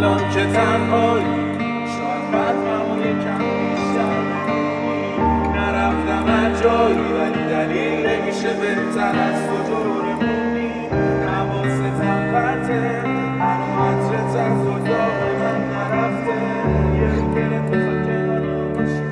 الان که تنهایی شاید قدرمو یکم بیشتر ببینی. نرفتم هر جایی ولی دلیل نمیشه بهتر از تو دورمونی. حواستم پرته هنو عطرت از اتاق من نرفته. یه رو دلت بخواد کنارم باشی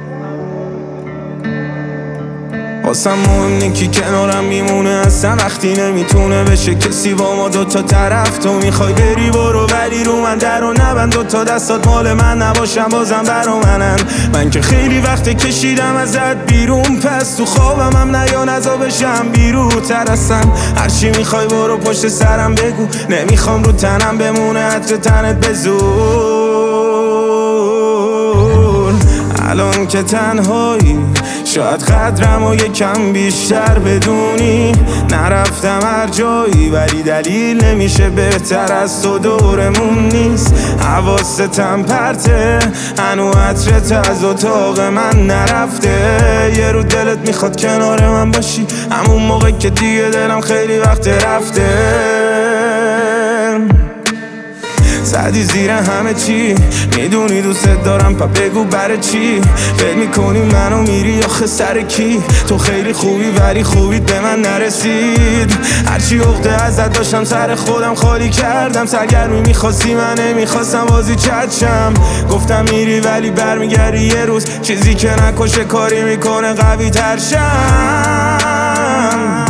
واسم مهم نی کی کنارم میمونه اصلا وقتی نمیتونه بشه کسی با ما دوتا طرف. تو میخوای بری برو ولی رو من در و نبند. دوتا دستات مال من نباشم بازم برا منن. من که خیلی وقت کشیدم ازت بیرون پس تو خوابم هم نیا نزا بشم بیروتر اصلا. هرچی میخوای برو پشت سرم بگو نمیخوام رو تنم بمونه عطر تنت بزور. الان که تنهایی شاید قدرمو یکم بیشتر بدونی. نرفتم هر جایی ولی دلیل نمیشه بهتر از تو دورمون نیست. حواستم پرته هنو عطرت از اتاق من نرفته. یه رو دلت میخواد کنار من باشی همون موقع که دیگه دلم خیلی وقت رفته. زدی زیر همه چی میدونی دوست دارم پا بگو برای چی فکر میکنی منو میری آخه سر کی. تو خیلی خوبی ولی خوبیت به من نرسید. هرچی عقده ازت داشتم سر خودم خالی کردم. سرگرمی میخواستی من نمیخواستم بازی چتشم. گفتم میری ولی برمیگردی یه روز چیزی که نکشه کاری میکنه قوی تر شم.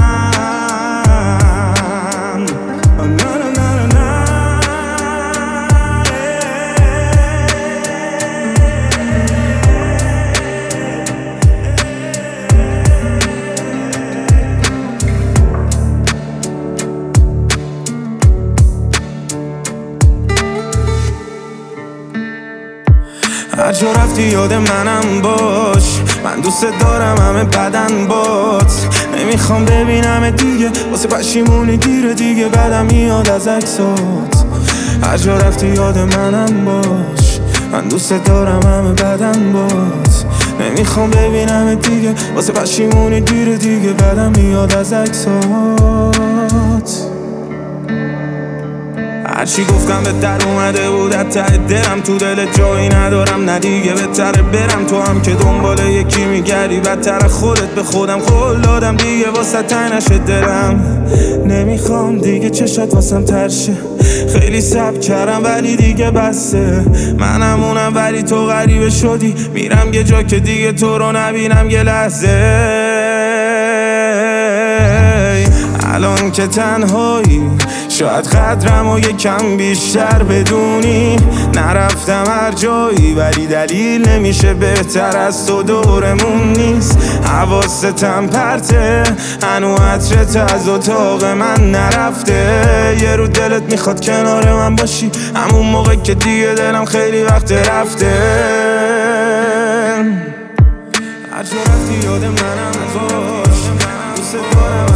هر جا رفتی یاد منم باش. من دوست دارم همه بدن بات. نمیخوام ببینم دیگه واسه پشیمونی دیره دیگه بعدم میاد از عکسات. هر جا رفتی یاد منم باش. من دوست دارم همه بدن بات. نمیخوام ببینم دیگه واسه پشیمونی دیره دیگه بعدم میاد از عکسات. هرچی گفتم به در اومده بود از ته دلم. تو دلت جایی ندارم نه دیگه بهتره برم. تو هم که دنبال یکی میگردی بدتر خودت به خودم قول دادم دیگه واسه تنگ نشه دلم. نمیخوام دیگه چشات واسم ترشه. خیلی صبر کردم ولی دیگه بسته. منمونم ولی تو غریبه شدی. میرم یه جا که دیگه تو رو نبینم یه لحظه. الان که تنهایی شاید قدرمو یکم بیشتر بدونی. نرفتم هر جایی ولی دلیل نمیشه بهتر از تو دورمون نیست. حواستم پرته هنو عطرت از اتاق من نرفته. یه رو دلت میخواد کنار من باشی همون موقع که دیگه دلم خیلی وقت رفته. هر جا رفتی یاد منم باش. دوست دارم